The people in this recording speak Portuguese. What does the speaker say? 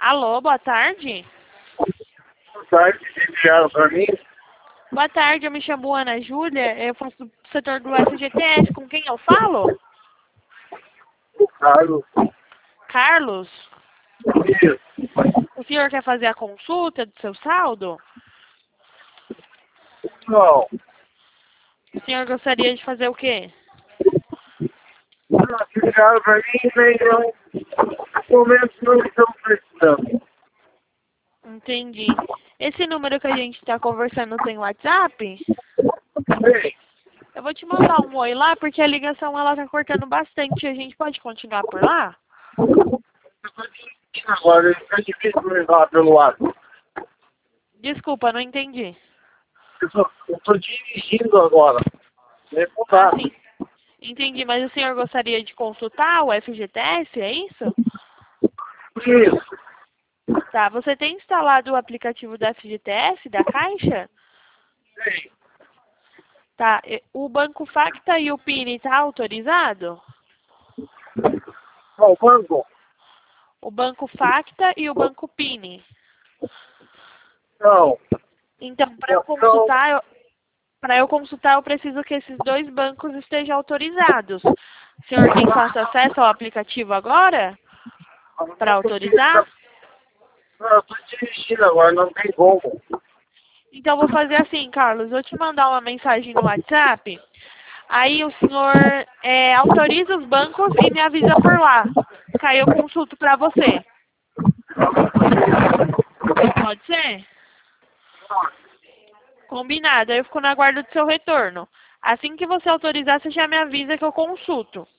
Alô, boa tarde. Boa tarde, enviaram para mim. Boa tarde, eu me chamo Ana Júlia, eu faço do setor do FGTS. Com quem eu falo? O Carlos. Carlos? Isso. O senhor quer fazer a consulta do seu saldo? Não. O senhor gostaria de fazer o quê? Enviaram para mim, nem eu. No momento não estamos precisando. Entendi. Esse número que a gente está conversando tem WhatsApp? Bem, Eu vou te mandar um oi lá, porque a ligação ela tá cortando bastante. A gente pode continuar por lá? agora é difícil levar pelo lado. Desculpa, não entendi. Eu estou dirigindo agora. É Ah, contato. sim. Entendi, mas o senhor gostaria de consultar o FGTS, é isso? Isso. Tá, você tem instalado o aplicativo da FGTS, da Caixa? Sim. Tá, o Banco Facta e o PIN tá autorizado? Ó, o banco? O Banco Facta e o Banco PIN. Não. Então, Não. para eu consultar, eu preciso que esses dois bancos estejam autorizados. O senhor tem fácil acesso ao aplicativo agora? Para autorizar? Não, eu estou dirigindo agora, não tem como. Então, vou fazer assim, Carlos. Vou te mandar uma mensagem no WhatsApp. Aí o senhor autoriza os bancos e me avisa por lá. Que aí eu consulto para você. Pode ser? Combinado. Aí eu fico na guarda do seu retorno. Assim que você autorizar, você já me avisa que eu consulto.